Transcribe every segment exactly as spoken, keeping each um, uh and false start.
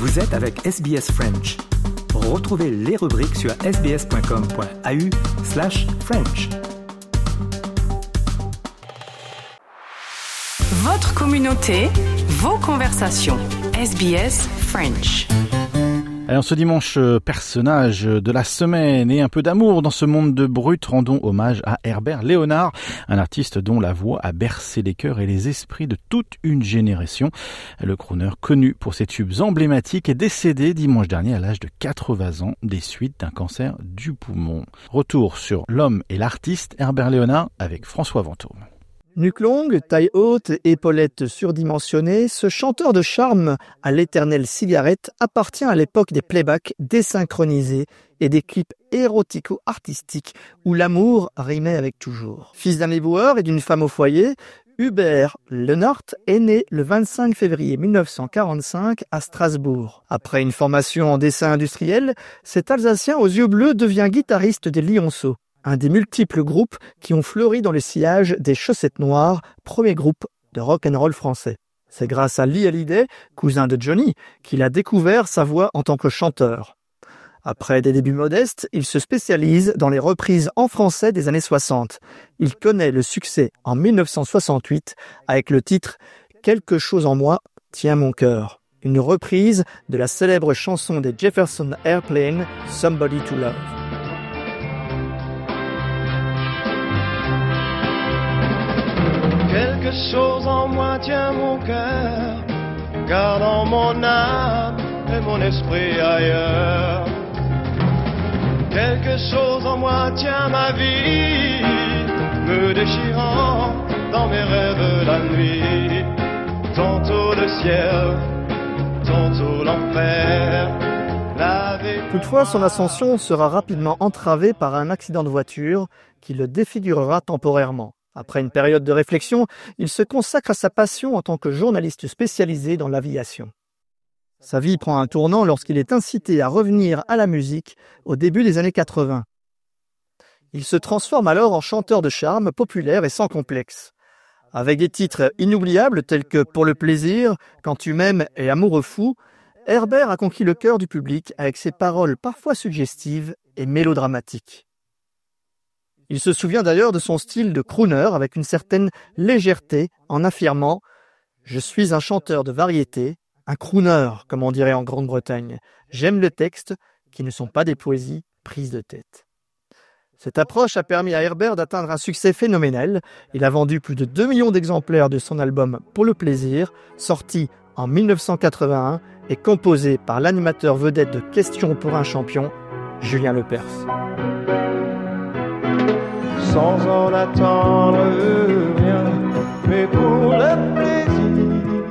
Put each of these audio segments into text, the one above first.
Vous êtes avec S B S French. Retrouvez les rubriques sur sbs.com.au slash French. Votre communauté, vos conversations. S B S French. Alors ce dimanche, personnage de la semaine et un peu d'amour dans ce monde de brut, rendons hommage à Herbert Léonard, un artiste dont la voix a bercé les cœurs et les esprits de toute une génération. Le crooner, connu pour ses tubes emblématiques, est décédé dimanche dernier à l'âge de quatre-vingts ans des suites d'un cancer du poumon. Retour sur l'homme et l'artiste Herbert Léonard avec François Vantôme. Nuque longue, taille haute, épaulettes surdimensionnées, ce chanteur de charme à l'éternelle cigarette appartient à l'époque des playbacks désynchronisés et des clips érotico-artistiques où l'amour rimait avec toujours. Fils d'un éboueur et d'une femme au foyer, Hubert Léonard est né le vingt-cinq février mille neuf cent quarante-cinq à Strasbourg. Après une formation en dessin industriel, cet Alsacien aux yeux bleus devient guitariste des Lionceaux, un des multiples groupes qui ont fleuri dans le sillage des Chaussettes Noires, premier groupe de rock'n'roll français. C'est grâce à Lee Hallyday, cousin de Johnny, qu'il a découvert sa voix en tant que chanteur. Après des débuts modestes, il se spécialise dans les reprises en français des années soixante. Il connaît le succès en mille neuf cent soixante-huit avec le titre « Quelque chose en moi tient mon cœur », une reprise de la célèbre chanson des Jefferson Airplane « Somebody to Love ». Quelque chose en moi tient mon cœur, gardant mon âme et mon esprit ailleurs. Quelque chose en moi tient ma vie, me déchirant dans mes rêves la nuit. Tantôt le ciel, tantôt l'enfer. Toutefois, son ascension sera rapidement entravée par un accident de voiture qui le défigurera temporairement. Après une période de réflexion, il se consacre à sa passion en tant que journaliste spécialisé dans l'aviation. Sa vie prend un tournant lorsqu'il est incité à revenir à la musique au début des années quatre-vingts. Il se transforme alors en chanteur de charme populaire et sans complexe. Avec des titres inoubliables tels que « Pour le plaisir »,« Quand tu m'aimes » et « Amoureux fou », Herbert a conquis le cœur du public avec ses paroles parfois suggestives et mélodramatiques. Il se souvient d'ailleurs de son style de crooner avec une certaine légèreté en affirmant « Je suis un chanteur de variété, un crooner comme on dirait en Grande-Bretagne. J'aime les textes qui ne sont pas des poésies prises de tête ». Cette approche a permis à Herbert d'atteindre un succès phénoménal. Il a vendu plus de deux millions d'exemplaires de son album « Pour le plaisir », sorti en mille neuf cent quatre-vingt-un et composé par l'animateur vedette de Questions pour un champion, Julien Lepers. Sans en attendre rien, mais pour le plaisir.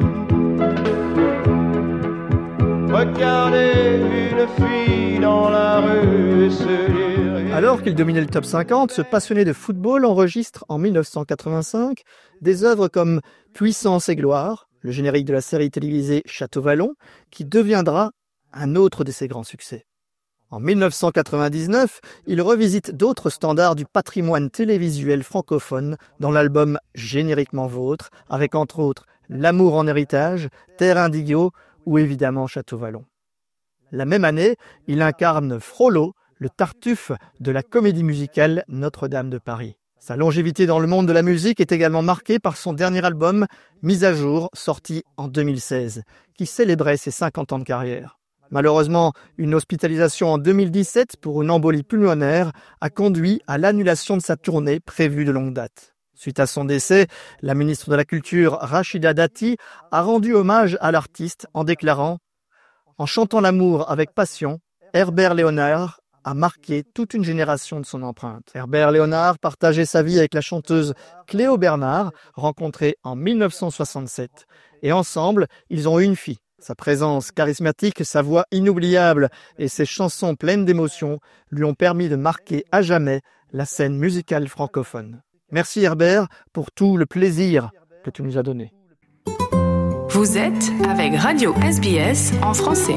Regarder une fille dans la rue et se dire... Alors qu'il dominait le top cinquante, ce passionné de football enregistre en mille neuf cent quatre-vingt-cinq des œuvres comme Puissance et gloire, le générique de la série télévisée Château Vallon, qui deviendra un autre de ses grands succès. En mille neuf cent quatre-vingt-dix-neuf, il revisite d'autres standards du patrimoine télévisuel francophone dans l'album Génériquement Vôtre, avec entre autres L'amour en héritage, Terre Indigo ou évidemment Château Vallon. La même année, il incarne Frollo, le Tartuffe de la comédie musicale Notre-Dame de Paris. Sa longévité dans le monde de la musique est également marquée par son dernier album, Mise à jour, sorti en deux mille seize, qui célébrait ses cinquante ans de carrière. Malheureusement, une hospitalisation en deux mille dix-sept pour une embolie pulmonaire a conduit à l'annulation de sa tournée prévue de longue date. Suite à son décès, la ministre de la Culture, Rachida Dati, a rendu hommage à l'artiste en déclarant « En chantant l'amour avec passion, Herbert Léonard a marqué toute une génération de son empreinte. » Herbert Léonard partageait sa vie avec la chanteuse Cléo Bernard, rencontrée en mille neuf cent soixante-sept. Et ensemble, ils ont eu une fille. Sa présence charismatique, sa voix inoubliable et ses chansons pleines d'émotions lui ont permis de marquer à jamais la scène musicale francophone. Merci Herbert pour tout le plaisir que tu nous as donné. Vous êtes avec Radio S B S en français.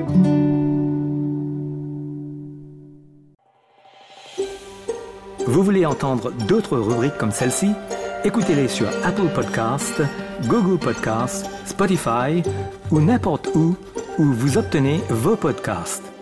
Vous voulez entendre d'autres rubriques comme celle-ci? Écoutez-les sur Apple Podcasts, Google Podcasts, Spotify ou n'importe où où vous obtenez vos podcasts.